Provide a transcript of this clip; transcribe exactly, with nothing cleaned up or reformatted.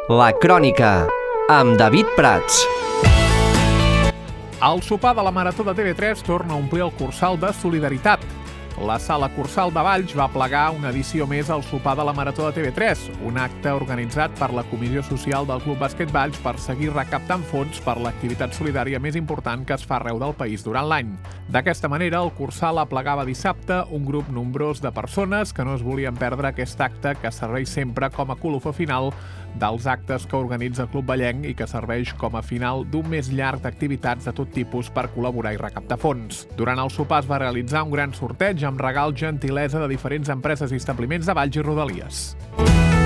La Crònica, amb David Prats. El sopar de la Marató de T V tres torna a omplir el Cursal de Solidaritat. La Sala Cursal de Valls va plegar una edició més al sopar de la Marató de T V tres, un acte organitzat per la Comissió Social del Club Bàsquet Valls per seguir recaptant fons per l'activitat solidària més important que es fa arreu del país durant l'any. D'aquesta manera, el Cursal aplegava dissabte un grup nombrós de persones que no es volien perdre aquest acte que serveix sempre com a colofó final dels actes que organitza el Club Vallenc i que serveix com a final d'un mes llarg d'activitats de tot tipus per col·laborar i recaptar fons. Durant el sopar es va realitzar un gran sorteig amb regal gentilesa de diferents empreses i establiments de Valls i Rodalies.